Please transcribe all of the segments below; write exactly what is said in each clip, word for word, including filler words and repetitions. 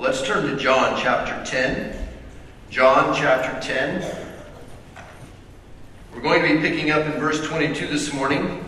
Let's turn to John chapter ten. John chapter ten. We're going to be picking up in verse twenty-two this morning.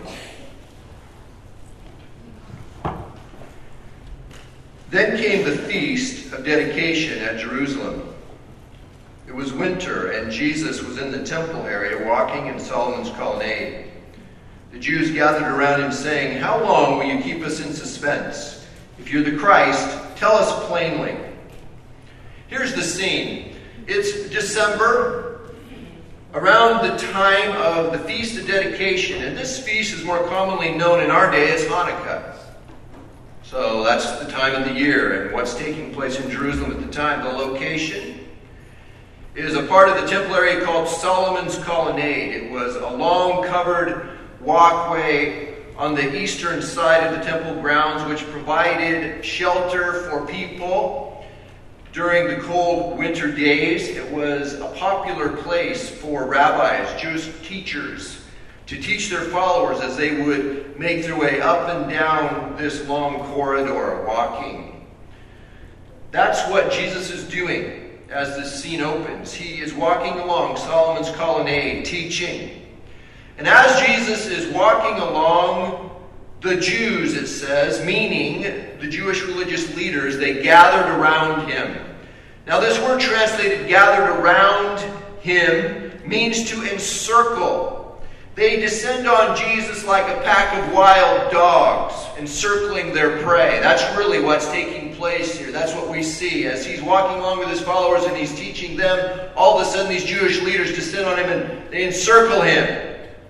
Then came the feast of dedication at Jerusalem. It was winter, and Jesus was in the temple area walking in Solomon's colonnade. The Jews gathered around him, saying, "How long will you keep us in suspense? If you're the Christ, tell us plainly." Here's the scene. It's December, around the time of the Feast of Dedication, and this feast is more commonly known in our day as Hanukkah. So that's the time of the year, and what's taking place in Jerusalem at the time. The location is a part of the temple area called Solomon's Colonnade. It was a long covered walkway on the eastern side of the temple grounds, which provided shelter for people during the cold winter days. It was a popular place for rabbis, Jewish teachers, to teach their followers as they would make their way up and down this long corridor walking. That's what Jesus is doing as this scene opens. He is walking along Solomon's Colonnade, teaching. And as Jesus is walking along, the Jews, it says, meaning the Jewish religious leaders, they gathered around him. Now this word translated gathered around him means to encircle. They descend on Jesus like a pack of wild dogs encircling their prey. That's really what's taking place here. That's what we see. As he's walking along with his followers and he's teaching them, all of a sudden these Jewish leaders descend on him and they encircle him.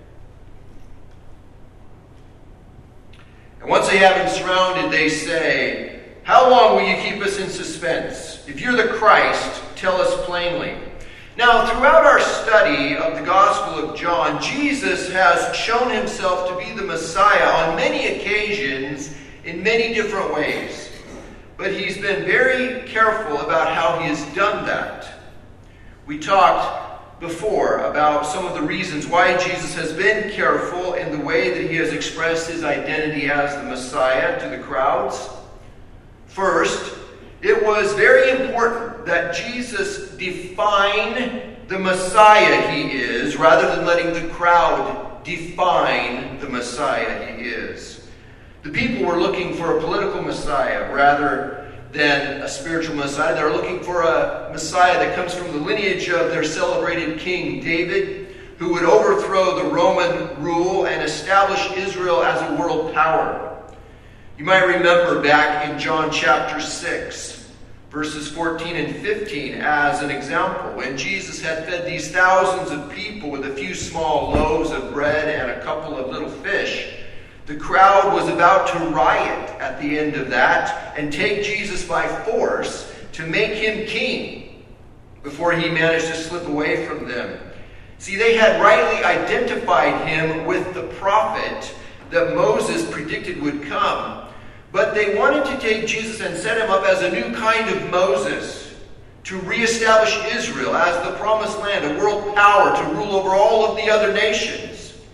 And once they have him surrounded, they say, "How long will you keep us in suspense? If you're the Christ, tell us plainly." Now, throughout our study of the Gospel of John, Jesus has shown himself to be the Messiah on many occasions in many different ways. But he's been very careful about how he has done that. We talked before about some of the reasons why Jesus has been careful in the way that he has expressed his identity as the Messiah to the crowds. First, it was very important that Jesus define the Messiah he is, rather than letting the crowd define the Messiah he is. The people were looking for a political Messiah rather than a spiritual Messiah. They're looking for a Messiah that comes from the lineage of their celebrated King David, who would overthrow the Roman rule and establish Israel as a world power. You might remember back in John chapter six, verses fourteen and fifteen as an example, when Jesus had fed these thousands of people with a few small loaves of bread and a couple of little fish. The crowd was about to riot at the end of that and take Jesus by force to make him king before he managed to slip away from them. See, they had rightly identified him with the prophet that Moses predicted would come, but they wanted to take Jesus and set him up as a new kind of Moses to reestablish Israel as the promised land, a world power to rule over all of the other nations.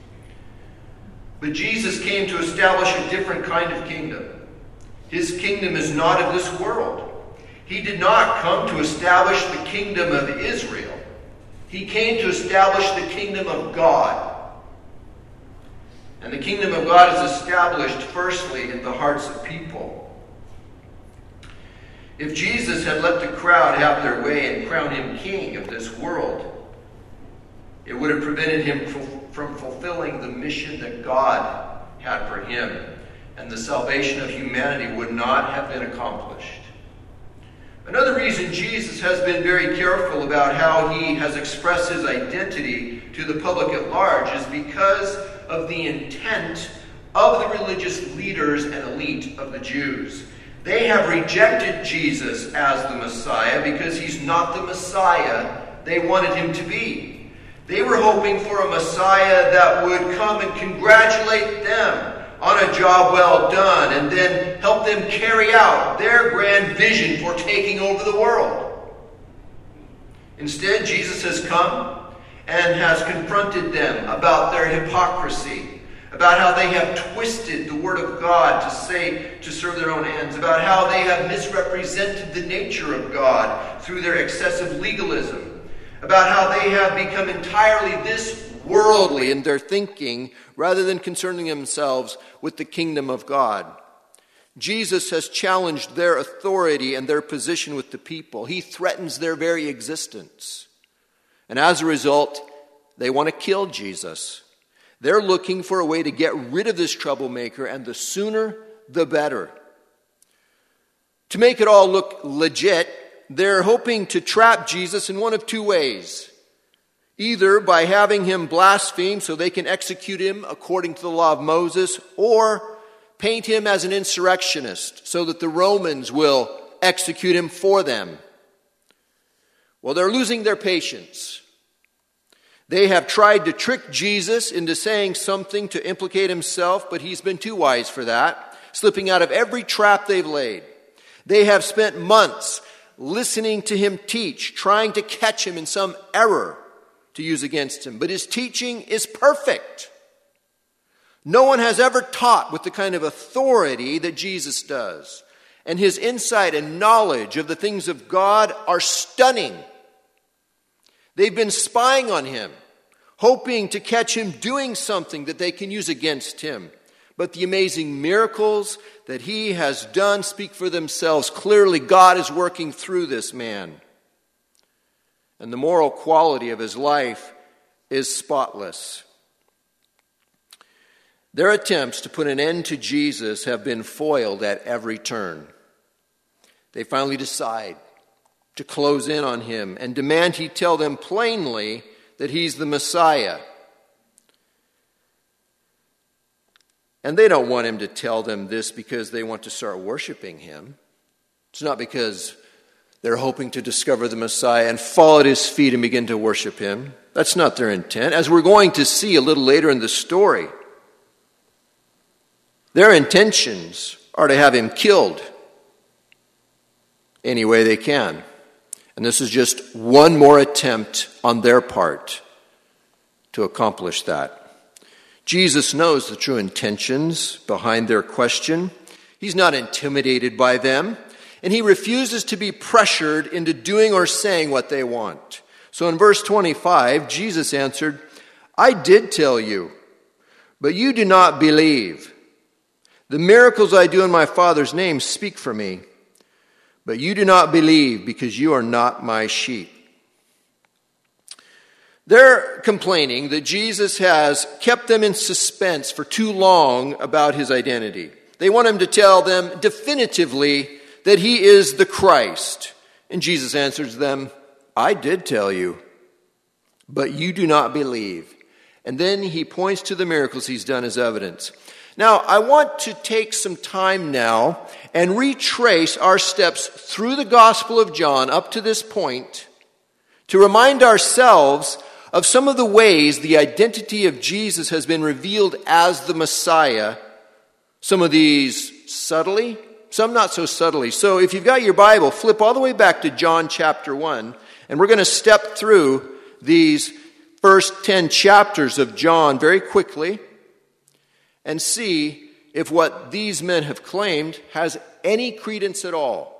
But Jesus came to establish a different kind of kingdom. His kingdom is not of this world. He did not come to establish the kingdom of Israel. He came to establish the kingdom of God. And the kingdom of God is established firstly in the hearts of people. If Jesus had let the crowd have their way and crowned him king of this world, it would have prevented him from fulfilling the mission that God had for him, and the salvation of humanity would not have been accomplished. Another reason Jesus has been very careful about how he has expressed his identity to the public at large is because of the intent of the religious leaders and elite of the Jews. They have rejected Jesus as the Messiah because he's not the Messiah they wanted him to be. They were hoping for a Messiah that would come and congratulate them on a job well done and then help them carry out their grand vision for taking over the world. Instead, Jesus has come and has confronted them about their hypocrisy, about how they have twisted the Word of God to say, to serve their own ends, about how they have misrepresented the nature of God through their excessive legalism, about how they have become entirely this worldly in their thinking rather than concerning themselves with the kingdom of God. Jesus has challenged their authority and their position with the people. He threatens their very existence. And as a result, they want to kill Jesus. They're looking for a way to get rid of this troublemaker, and the sooner, the better. To make it all look legit, they're hoping to trap Jesus in one of two ways. Either by having him blaspheme so they can execute him according to the law of Moses, or paint him as an insurrectionist so that the Romans will execute him for them. Well, they're losing their patience. They have tried to trick Jesus into saying something to implicate himself, but he's been too wise for that, slipping out of every trap they've laid. They have spent months listening to him teach, trying to catch him in some error to use against him. But his teaching is perfect. No one has ever taught with the kind of authority that Jesus does. And his insight and knowledge of the things of God are stunning. They've been spying on him, hoping to catch him doing something that they can use against him. But the amazing miracles that he has done speak for themselves. Clearly, God is working through this man. And the moral quality of his life is spotless. Their attempts to put an end to Jesus have been foiled at every turn. They finally decide to close in on him and demand he tell them plainly that he's the Messiah. And they don't want him to tell them this because they want to start worshiping him. It's not because they're hoping to discover the Messiah and fall at his feet and begin to worship him. That's not their intent. As we're going to see a little later in the story, their intentions are to have him killed any way they can. And this is just one more attempt on their part to accomplish that. Jesus knows the true intentions behind their question. He's not intimidated by them, and he refuses to be pressured into doing or saying what they want. So in verse twenty-five, Jesus answered, "I did tell you, but you do not believe. The miracles I do in my Father's name speak for me, but you do not believe because you are not my sheep." They're complaining that Jesus has kept them in suspense for too long about his identity. They want him to tell them definitively that he is the Christ. And Jesus answers them, "I did tell you, but you do not believe." And then he points to the miracles he's done as evidence. Now, I want to take some time now and retrace our steps through the Gospel of John up to this point to remind ourselves of some of the ways the identity of Jesus has been revealed as the Messiah. Some of these subtly, some not so subtly. So if you've got your Bible, flip all the way back to John chapter one, and we're going to step through these first ten chapters of John very quickly and see if what these men have claimed has any credence at all.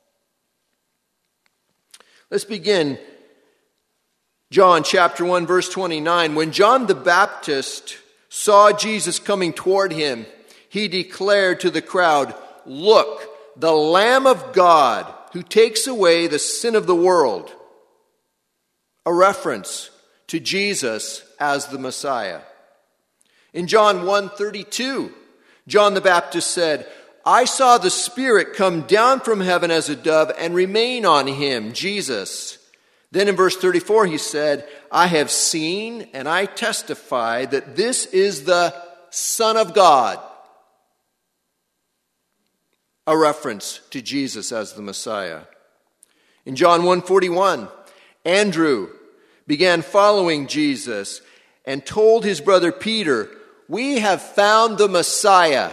Let's begin John chapter one, verse twenty-nine. When John the Baptist saw Jesus coming toward him, he declared to the crowd, "Look, the Lamb of God who takes away the sin of the world." A reference to Jesus as the Messiah. In John one thirty-two, John the Baptist said, "I saw the Spirit come down from heaven as a dove and remain on him," Jesus. Then in verse thirty-four he said, "I have seen and I testify that this is the Son of God." A reference to Jesus as the Messiah. In John one forty-one, Andrew began following Jesus and told his brother Peter, "We have found the Messiah."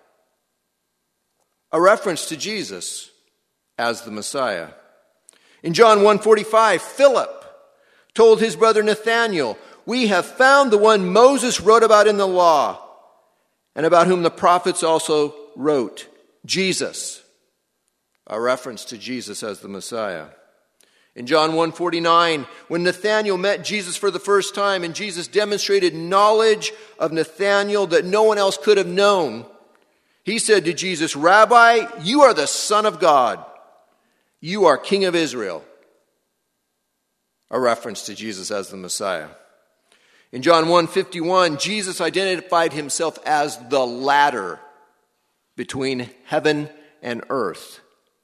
A reference to Jesus as the Messiah. In John one forty-five, Philip told his brother Nathanael, "We have found the one Moses wrote about in the law, and about whom the prophets also wrote, Jesus, a reference to Jesus as the Messiah. In John one forty-nine, when Nathanael met Jesus for the first time and Jesus demonstrated knowledge of Nathanael that no one else could have known, he said to Jesus, Rabbi, you are the Son of God. You are King of Israel. A reference to Jesus as the Messiah. In John one fifty-one, Jesus identified himself as the ladder between heaven and earth.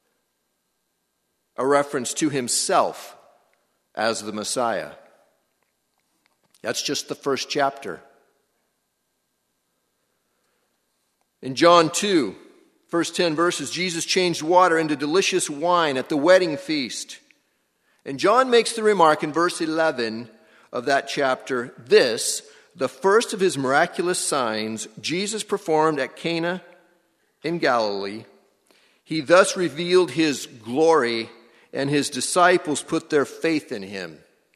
A reference to himself as the Messiah. That's just the first chapter. In John two, first ten verses, Jesus changed water into delicious wine at the wedding feast. And John makes the remark in verse eleven of that chapter, this, the first of his miraculous signs, Jesus performed at Cana in Galilee. He thus revealed his glory, and his disciples put their faith in him.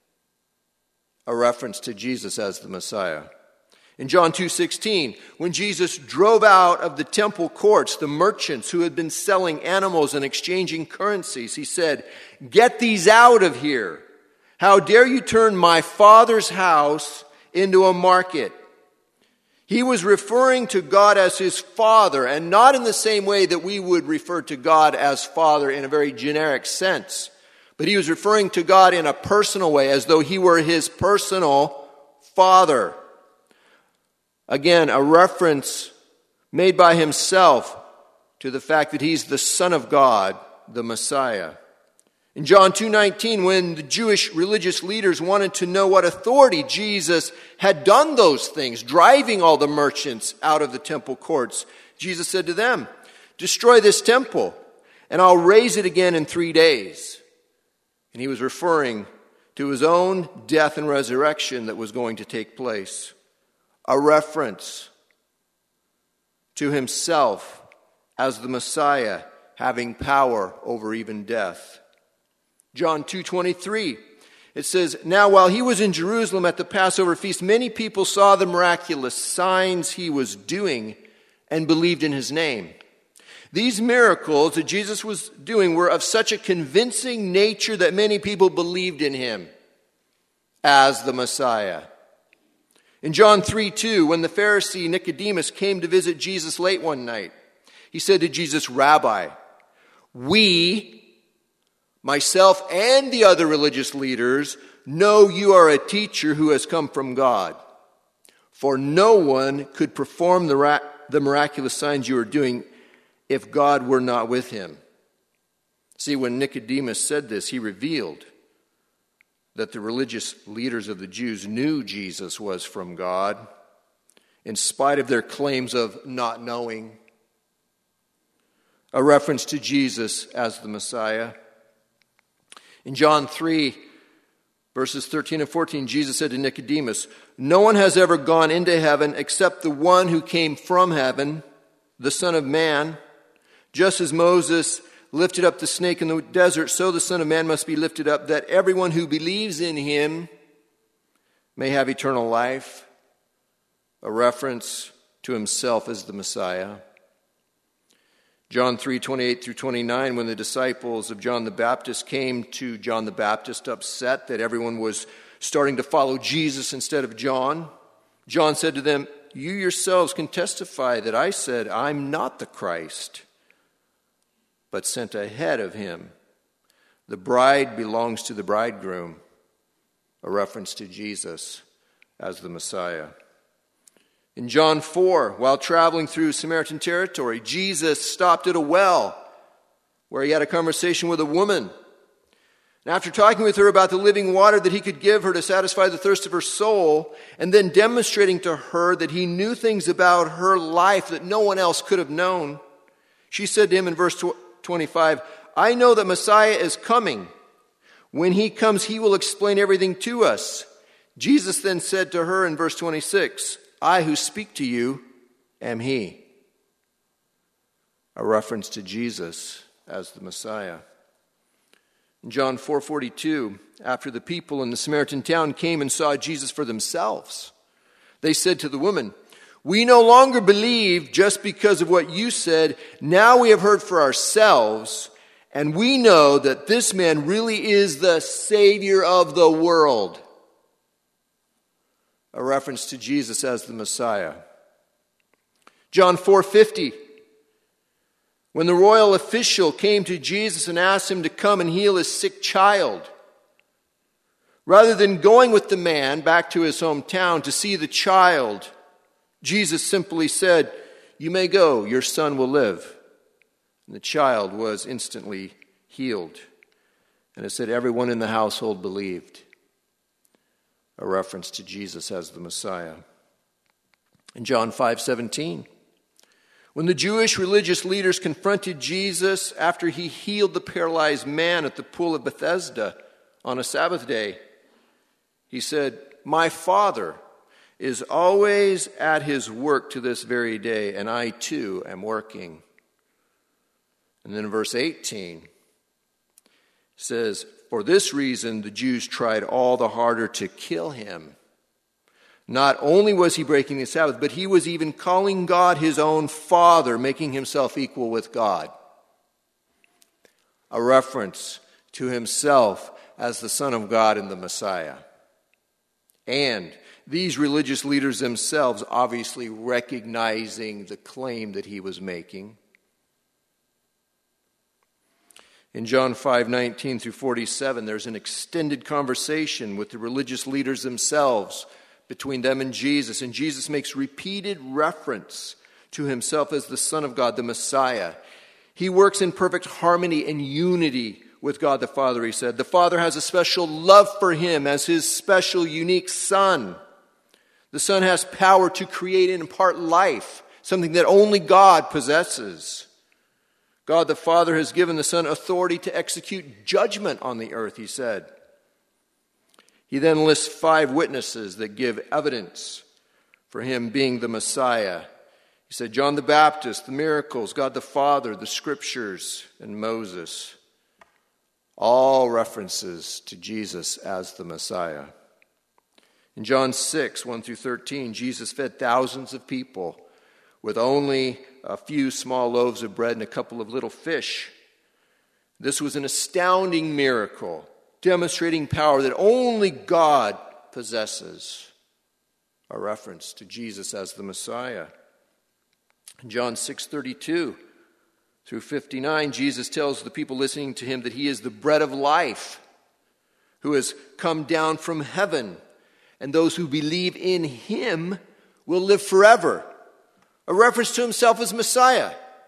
A reference to Jesus as the Messiah. In John two sixteen, when Jesus drove out of the temple courts the merchants who had been selling animals and exchanging currencies, he said, "Get these out of here. How dare you turn my Father's house into a market?" He was referring to God as his Father, and not in the same way that we would refer to God as Father in a very generic sense. But he was referring to God in a personal way, as though he were his personal Father. Again, a reference made by himself to the fact that he's the Son of God, the Messiah. In John two nineteen, when the Jewish religious leaders wanted to know what authority Jesus had done those things, driving all the merchants out of the temple courts, Jesus said to them, "Destroy this temple, and I'll raise it again in three days." And he was referring to his own death and resurrection that was going to take place. A reference to himself as the Messiah, having power over even death. John two twenty-three, it says, "Now while he was in Jerusalem at the Passover feast, many people saw the miraculous signs he was doing and believed in his name." These miracles that Jesus was doing were of such a convincing nature that many people believed in him as the Messiah. In John three two, when the Pharisee Nicodemus came to visit Jesus late one night, he said to Jesus, "Rabbi, we, myself and the other religious leaders, know you are a teacher who has come from God. For no one could perform the, ra- the miraculous signs you are doing if God were not with him." See, when Nicodemus said this, he revealed that the religious leaders of the Jews knew Jesus was from God, in spite of their claims of not knowing. A reference to Jesus as the Messiah. In John three, verses thirteen and fourteen, Jesus said to Nicodemus, "No one has ever gone into heaven except the one who came from heaven, the Son of Man. Just as Moses lifted up the snake in the desert, so the Son of Man must be lifted up, that everyone who believes in him may have eternal life." A reference to himself as the Messiah. John three twenty-eight through twenty-nine, when the disciples of John the Baptist came to John the Baptist upset that everyone was starting to follow Jesus instead of John, John said to them, "You yourselves can testify that I said, 'I'm not the Christ, but sent ahead of him.' The bride belongs to the bridegroom." A reference to Jesus as the Messiah. In John four, while traveling through Samaritan territory, Jesus stopped at a well where he had a conversation with a woman. And after talking with her about the living water that he could give her to satisfy the thirst of her soul, and then demonstrating to her that he knew things about her life that no one else could have known, she said to him in verse twenty-five, "I know that Messiah is coming. When he comes, he will explain everything to us." Jesus then said to her in verse twenty-six, "I who speak to you am he." A reference to Jesus as the Messiah. In John four forty-two, after the people in the Samaritan town came and saw Jesus for themselves, they said to the woman, We no longer believe just because of what you said. Now we have heard for ourselves, and we know that this man really is the Savior of the world. A reference to Jesus as the Messiah. John four fifty. When the royal official came to Jesus and asked him to come and heal his sick child, rather than going with the man back to his hometown to see the child, Jesus simply said, "You may go, your son will live." And the child was instantly healed. And it said everyone in the household believed. A reference to Jesus as the Messiah. In John five seventeen, when the Jewish religious leaders confronted Jesus after he healed the paralyzed man at the pool of Bethesda on a Sabbath day, he said, "My Father is always at his work to this very day, and I too am working." And then in verse eighteen, it says, "For this reason the Jews tried all the harder to kill him. Not only was he breaking the Sabbath, but he was even calling God his own Father, making himself equal with God." A reference to himself as the Son of God and the Messiah. And these religious leaders themselves obviously recognizing the claim that he was making. In John five nineteen through forty-seven, there's an extended conversation with the religious leaders themselves, between them and Jesus. And Jesus makes repeated reference to himself as the Son of God, the Messiah. He works in perfect harmony and unity with God the Father, he said. The Father has a special love for him as his special, unique Son. The Son has power to create and impart life, something that only God possesses. God the Father has given the Son authority to execute judgment on the earth, he said. He then lists five witnesses that give evidence for him being the Messiah. He said John the Baptist, the miracles, God the Father, the Scriptures, and Moses. All references to Jesus as the Messiah. In John six, one through thirteen, Jesus fed thousands of people with only a few small loaves of bread and a couple of little fish. This was an astounding miracle, demonstrating power that only God possesses. A reference to Jesus as the Messiah. In John six thirty-two through fifty-nine, Jesus tells the people listening to him that he is the bread of life, who has come down from heaven, and those who believe in him will live forever. A reference to himself as Messiah.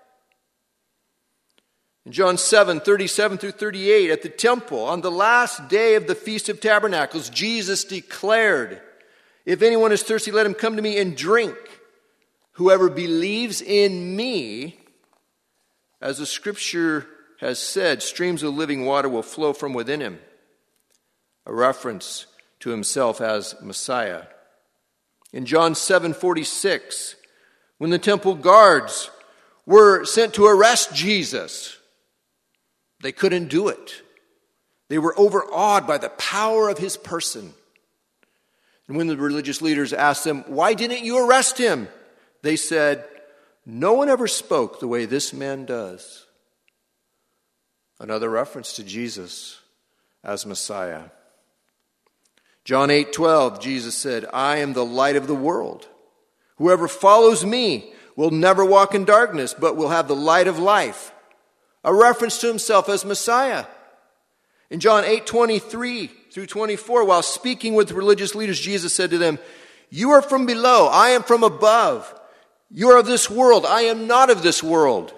In John seven thirty-seven through thirty-eight, at the temple, on the last day of the Feast of Tabernacles, Jesus declared, "If anyone is thirsty, let him come to me and drink. Whoever believes in me, as the Scripture has said, streams of living water will flow from within him." A reference to himself as Messiah. In John seven forty-six, when the temple guards were sent to arrest Jesus, they couldn't do it. They were overawed by the power of his person. And when the religious leaders asked them, "Why didn't you arrest him?" they said, "No one ever spoke the way this man does." Another reference to Jesus as Messiah. John eight twelve, Jesus said, "I am the light of the world. Whoever follows me will never walk in darkness, but will have the light of life." A reference to himself as Messiah. In John eight twenty-three through twenty-four, while speaking with religious leaders, Jesus said to them, "You are from below, I am from above. You are of this world, I am not of this world.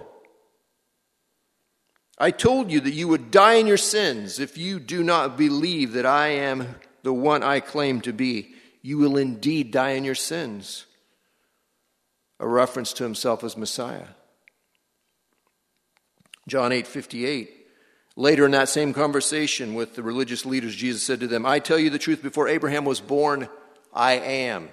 I told you that you would die in your sins. If you do not believe that I am the one I claim to be, you will indeed die in your sins." A reference to himself as Messiah. John eight fifty-eight. Later in that same conversation with the religious leaders, Jesus said to them, "I tell you the truth, before Abraham was born, I am."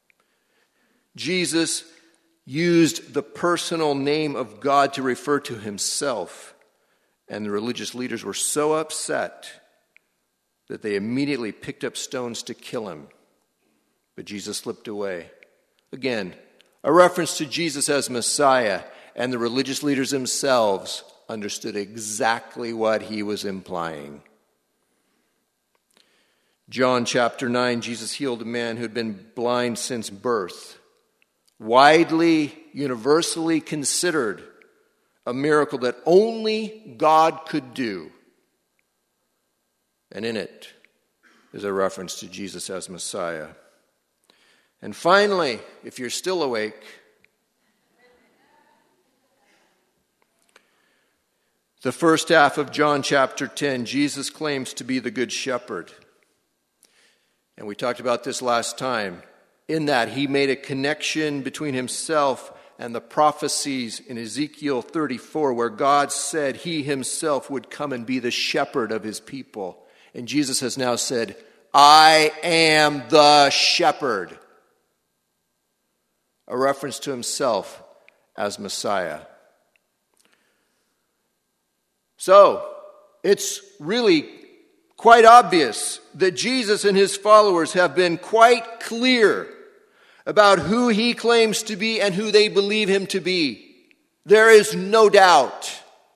Jesus used the personal name of God to refer to himself, and the religious leaders were so upset that they immediately picked up stones to kill him. But Jesus slipped away. Again, a reference to Jesus as Messiah, and the religious leaders themselves understood exactly what he was implying. John chapter nine, Jesus healed a man who had been blind since birth. Widely, universally considered a miracle that only God could do. And in it is a reference to Jesus as Messiah. And finally, if you're still awake, the first half of John chapter ten, Jesus claims to be the Good Shepherd. And we talked about this last time. In that, he made a connection between himself and the prophecies in Ezekiel thirty-four, where God said he himself would come and be the shepherd of his people. And Jesus has now said, I am the shepherd. A reference to himself as Messiah. So, it's really quite obvious that Jesus and his followers have been quite clear about who he claims to be and who they believe him to be. There is no doubt.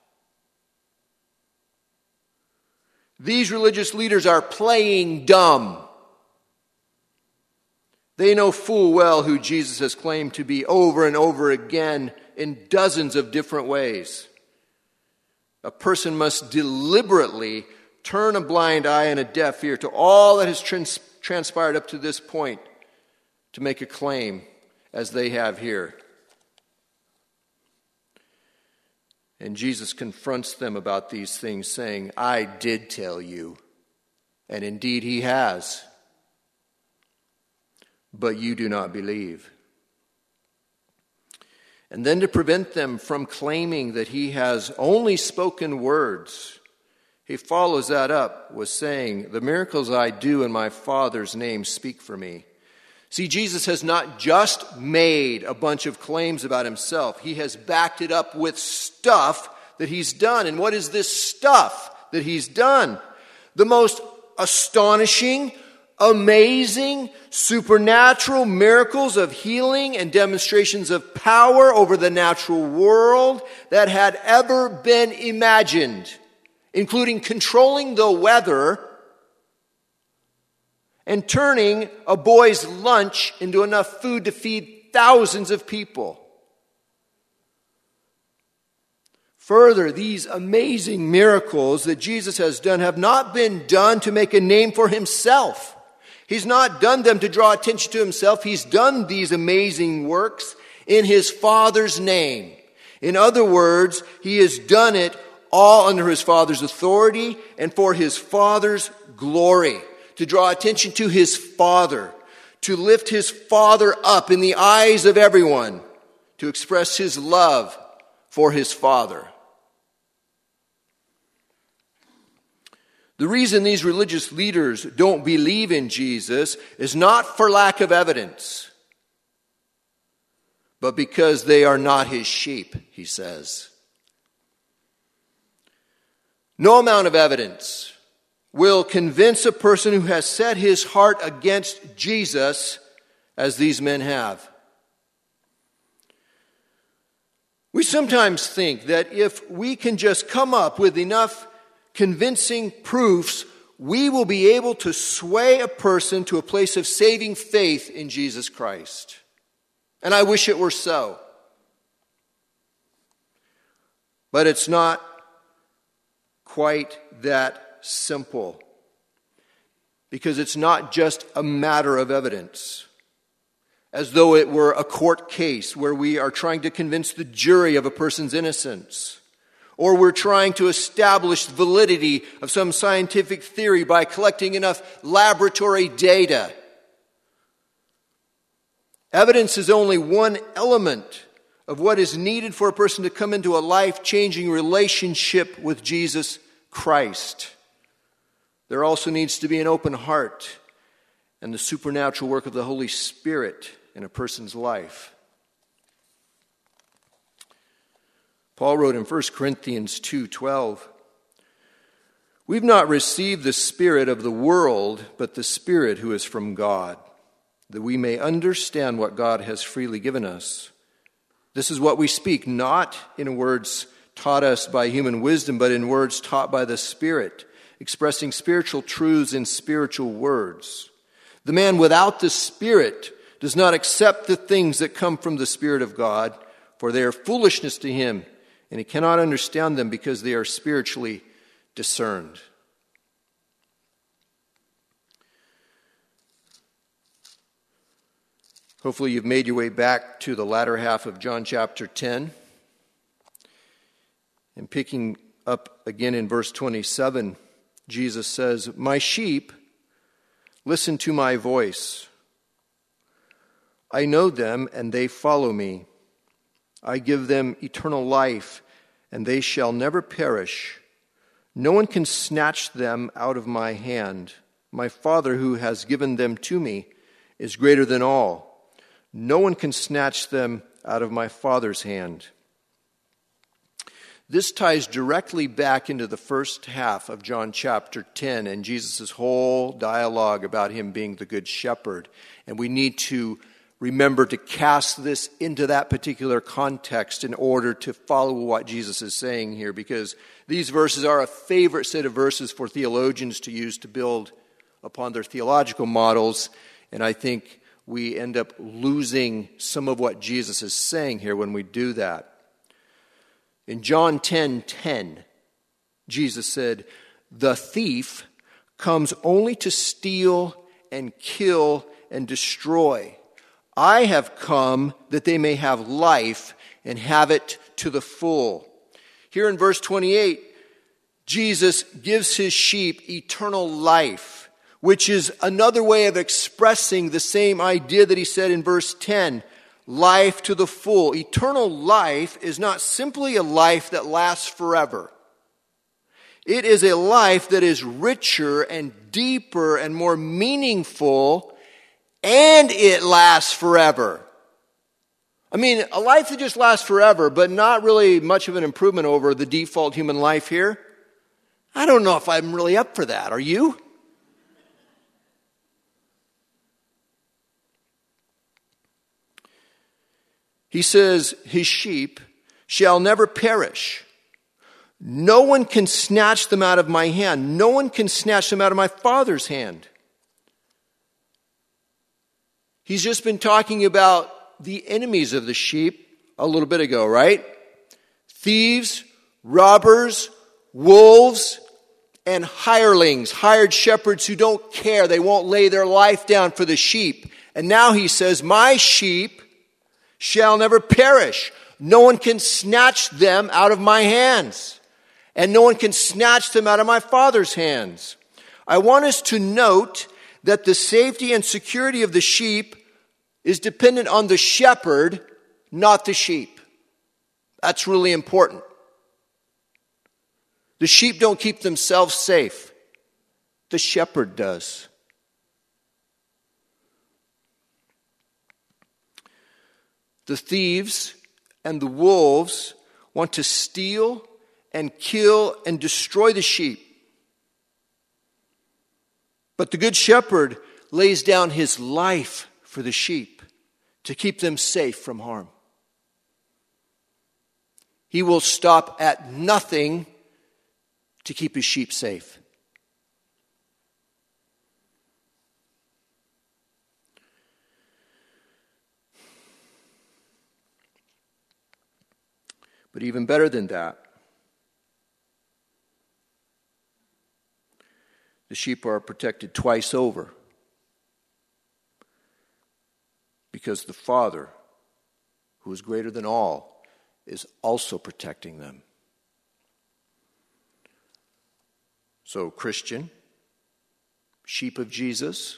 These religious leaders are playing dumb. They know full well who Jesus has claimed to be over and over again in dozens of different ways. A person must deliberately turn a blind eye and a deaf ear to all that has trans- transpired up to this point to make a claim as they have here. And Jesus confronts them about these things, saying, I did tell you. And indeed he has. But you do not believe. And then to prevent them from claiming that he has only spoken words, he follows that up with saying, the miracles I do in my Father's name speak for me. See, Jesus has not just made a bunch of claims about himself. He has backed it up with stuff that he's done. And what is this stuff that he's done? The most astonishing, amazing, supernatural miracles of healing and demonstrations of power over the natural world that had ever been imagined, including controlling the weather and turning a boy's lunch into enough food to feed thousands of people. Further, these amazing miracles that Jesus has done have not been done to make a name for himself. He's not done them to draw attention to himself. He's done these amazing works in his Father's name. In other words, he has done it all under his Father's authority and for his Father's glory. To draw attention to his Father, to lift his Father up in the eyes of everyone, to express his love for his Father. The reason these religious leaders don't believe in Jesus is not for lack of evidence, but because they are not his sheep, he says. No amount of evidence will convince a person who has set his heart against Jesus as these men have. We sometimes think that if we can just come up with enough convincing proofs, we will be able to sway a person to a place of saving faith in Jesus Christ. And I wish it were so. But it's not quite that simple, because it's not just a matter of evidence, as though it were a court case where we are trying to convince the jury of a person's innocence, or we're trying to establish the validity of some scientific theory by collecting enough laboratory data. Evidence is only one element of what is needed for a person to come into a life-changing relationship with Jesus Christ. There also needs to be an open heart and the supernatural work of the Holy Spirit in a person's life. Paul wrote in First Corinthians two twelve, "We've not received the spirit of the world, but the Spirit who is from God, that we may understand what God has freely given us. This is what we speak, not in words taught us by human wisdom, but in words taught by the Spirit, expressing spiritual truths in spiritual words. The man without the Spirit does not accept the things that come from the Spirit of God, for they are foolishness to him, and he cannot understand them because they are spiritually discerned. Hopefully you've made your way back to the latter half of John chapter ten. And picking up again in verse twenty-seven, Jesus says, "My sheep listen to my voice. I know them, and they follow me. I give them eternal life, and they shall never perish. No one can snatch them out of my hand. My Father, who has given them to me, is greater than all. No one can snatch them out of my Father's hand." This ties directly back into the first half of John chapter ten and Jesus' whole dialogue about him being the good shepherd. And we need to remember to cast this into that particular context in order to follow what Jesus is saying here, because these verses are a favorite set of verses for theologians to use to build upon their theological models. And I think we end up losing some of what Jesus is saying here when we do that. In John ten ten, Jesus said, "The thief comes only to steal and kill and destroy. I have come that they may have life and have it to the full." Here in verse twenty-eight, Jesus gives his sheep eternal life, which is another way of expressing the same idea that he said in verse ten, life to the full. Eternal life is not simply a life that lasts forever. It is a life that is richer and deeper and more meaningful, and it lasts forever. I mean, a life that just lasts forever, but not really much of an improvement over the default human life here. I don't know if I'm really up for that. Are you? He says, his sheep shall never perish. No one can snatch them out of my hand. No one can snatch them out of my Father's hand. He's just been talking about the enemies of the sheep a little bit ago, right? Thieves, robbers, wolves, and hirelings, hired shepherds who don't care. They won't lay their life down for the sheep. And now he says, my sheep shall never perish. No one can snatch them out of my hands. And no one can snatch them out of my Father's hands. I want us to note that the safety and security of the sheep is dependent on the shepherd, not the sheep. That's really important. The sheep don't keep themselves safe. The shepherd does. The thieves and the wolves want to steal and kill and destroy the sheep. But the good shepherd lays down his life for the sheep to keep them safe from harm. He will stop at nothing to keep his sheep safe. But even better than that, the sheep are protected twice over, because the Father, who is greater than all, is also protecting them. So, Christian, sheep of Jesus,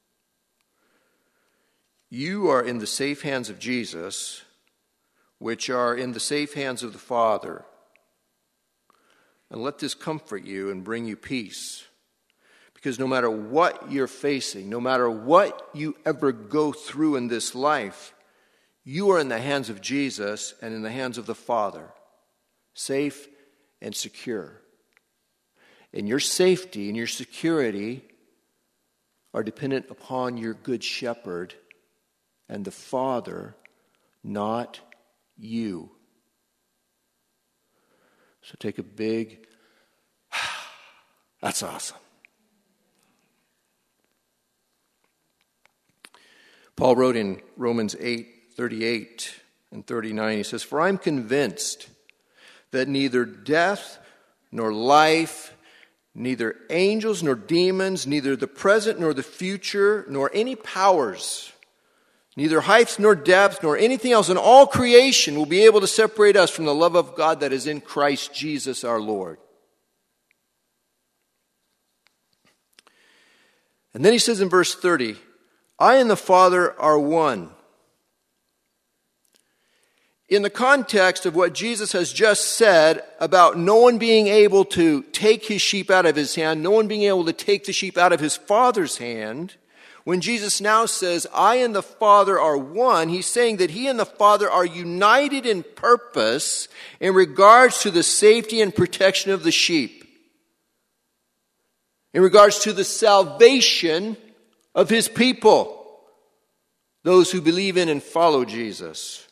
you are in the safe hands of Jesus, which are in the safe hands of the Father. And let this comfort you and bring you peace. Because no matter what you're facing, no matter what you ever go through in this life, you are in the hands of Jesus and in the hands of the Father, safe and secure. And your safety and your security are dependent upon your good shepherd and the Father, not you. So take a big, that's awesome. Paul wrote in Romans eight, thirty-eight and thirty-nine, he says, "For I'm convinced that neither death nor life, neither angels nor demons, neither the present nor the future, nor any powers, neither height nor depth, nor anything else in all creation will be able to separate us from the love of God that is in Christ Jesus our Lord." And then he says in verse thirty, "I and the Father are one." In the context of what Jesus has just said about no one being able to take his sheep out of his hand, no one being able to take the sheep out of his Father's hand, when Jesus now says, "I and the Father are one," he's saying that he and the Father are united in purpose in regards to the safety and protection of the sheep, in regards to the salvation of his people, those who believe in and follow Jesus.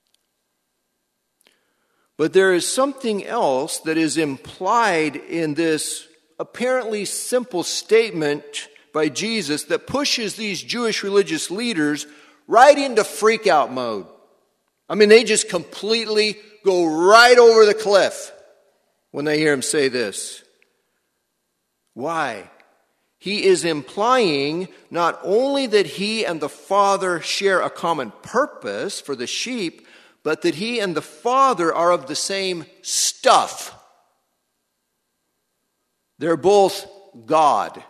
But there is something else that is implied in this apparently simple statement by Jesus that pushes these Jewish religious leaders right into freak out mode. I mean, they just completely go right over the cliff when they hear him say this. Why? He is implying not only that he and the Father share a common purpose for the sheep, but that he and the Father are of the same stuff. They're both God,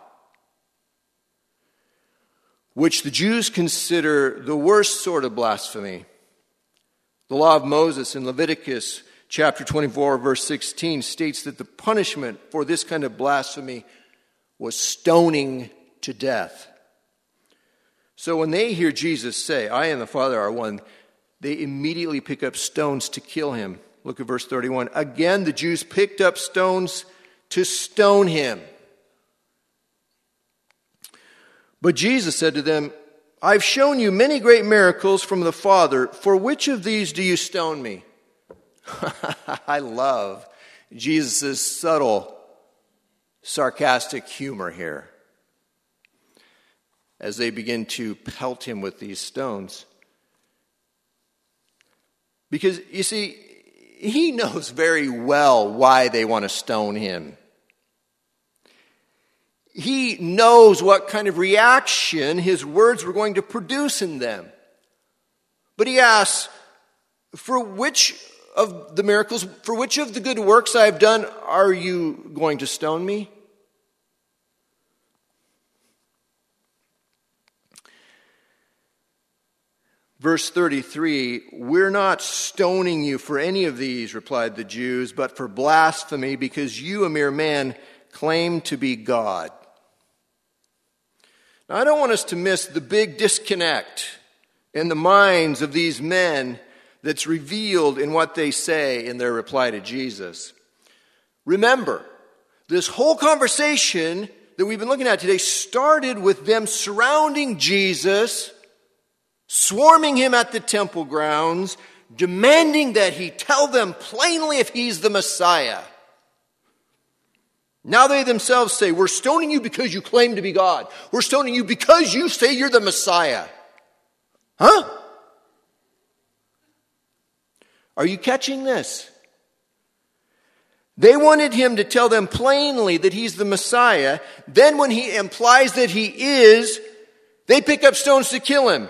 which the Jews consider the worst sort of blasphemy. The law of Moses in Leviticus chapter twenty-four, verse sixteen states that the punishment for this kind of blasphemy was stoning to death. So when they hear Jesus say, "I and the Father are one," they immediately pick up stones to kill him. Look at verse thirty-one. "Again, the Jews picked up stones to stone him. But Jesus said to them, 'I've shown you many great miracles from the Father. For which of these do you stone me?'" I love Jesus' subtle, sarcastic humor here as they begin to pelt him with these stones. Because, you see, he knows very well why they want to stone him. He knows what kind of reaction his words were going to produce in them. But he asks, "For which of the miracles, for which of the good works I have done are you going to stone me?" Verse thirty-three, "We're not stoning you for any of these," replied the Jews, "but for blasphemy, because you, a mere man, claim to be God." Now, I don't want us to miss the big disconnect in the minds of these men that's revealed in what they say in their reply to Jesus. Remember, this whole conversation that we've been looking at today started with them surrounding Jesus, swarming him at the temple grounds, demanding that he tell them plainly if he's the Messiah. Now they themselves say, "We're stoning you because you claim to be God. We're stoning you because you say you're the Messiah." Huh? Are you catching this? They wanted him to tell them plainly that he's the Messiah. Then when he implies that he is, they pick up stones to kill him.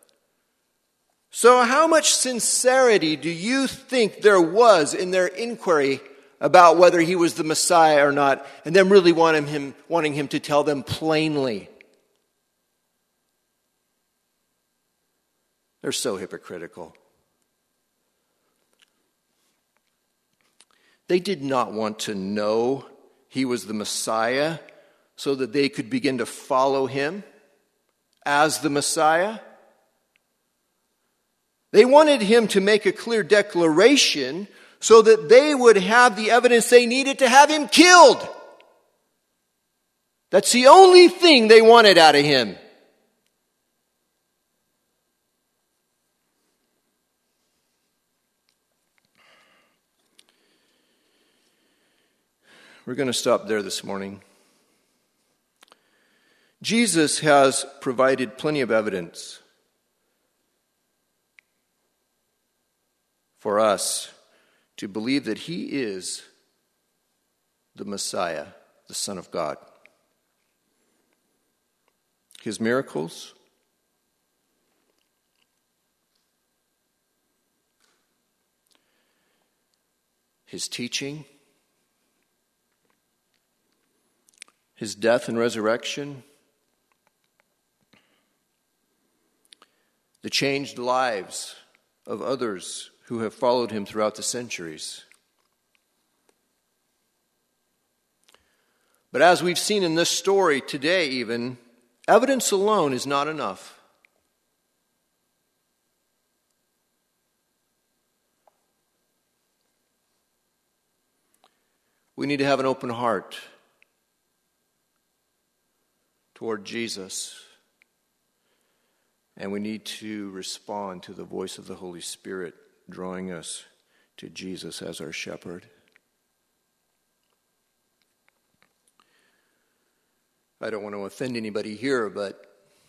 So how much sincerity do you think there was in their inquiry about whether he was the Messiah or not, and them really wanting him, wanting him to tell them plainly? They're so hypocritical. They did not want to know he was the Messiah so that they could begin to follow him as the Messiah. They wanted him to make a clear declaration so that they would have the evidence they needed to have him killed. That's the only thing they wanted out of him. We're going to stop there this morning. Jesus has provided plenty of evidence for us to believe that he is the Messiah, the Son of God. His miracles, his teaching, his death and resurrection, the changed lives of others who have followed him throughout the centuries. But as we've seen in this story today even, evidence alone is not enough. We need to have an open heart toward Jesus. And we need to respond to the voice of the Holy Spirit, drawing us to Jesus as our shepherd. I don't want to offend anybody here, but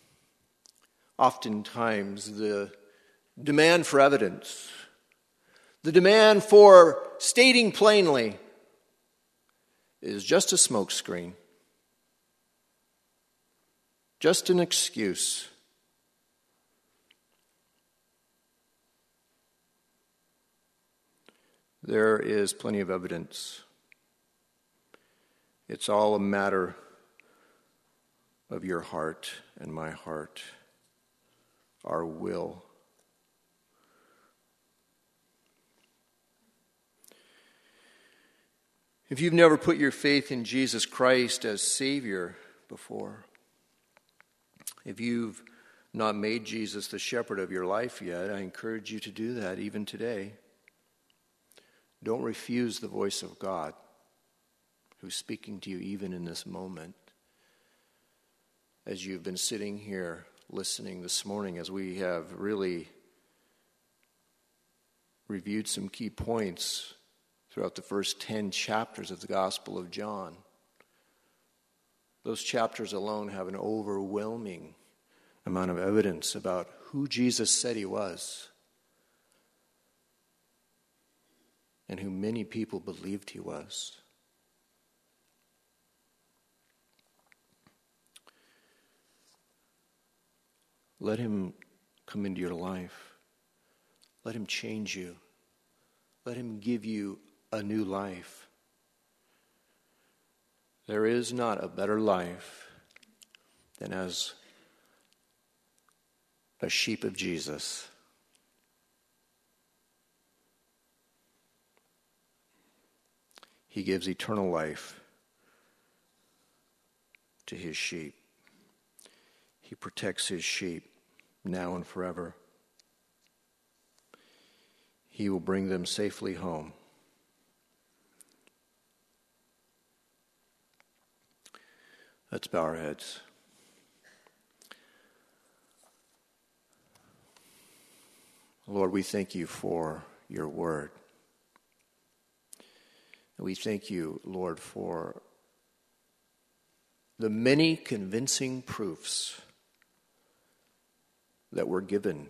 oftentimes the demand for evidence, the demand for stating plainly, is just a smokescreen, just an excuse. There is plenty of evidence. It's all a matter of your heart and my heart, our will. If you've never put your faith in Jesus Christ as Savior before, if you've not made Jesus the shepherd of your life yet, I encourage you to do that even today. Don't refuse the voice of God who's speaking to you even in this moment. As you've been sitting here listening this morning, as we have really reviewed some key points throughout the first ten chapters of the Gospel of John. Those chapters alone have an overwhelming amount of evidence about who Jesus said he was, and who many people believed he was. Let him come into your life. Let him change you. Let him give you a new life. There is not a better life than as a sheep of Jesus. He gives eternal life to his sheep. He protects his sheep now and forever. He will bring them safely home. Let's bow our heads. Lord, we thank you for your word. We thank you, Lord, for the many convincing proofs that were given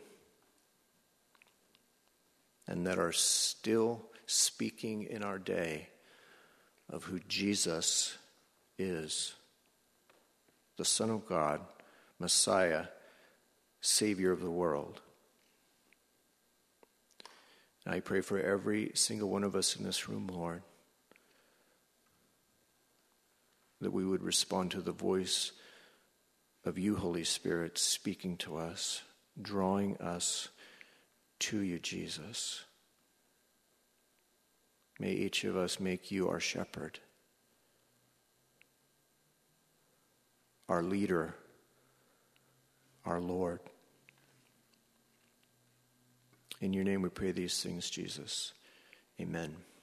and that are still speaking in our day of who Jesus is, the Son of God, Messiah, Savior of the world. And I pray for every single one of us in this room, Lord, that we would respond to the voice of you, Holy Spirit, speaking to us, drawing us to you, Jesus. May each of us make you our shepherd, our leader, our Lord. In your name we pray these things, Jesus. Amen.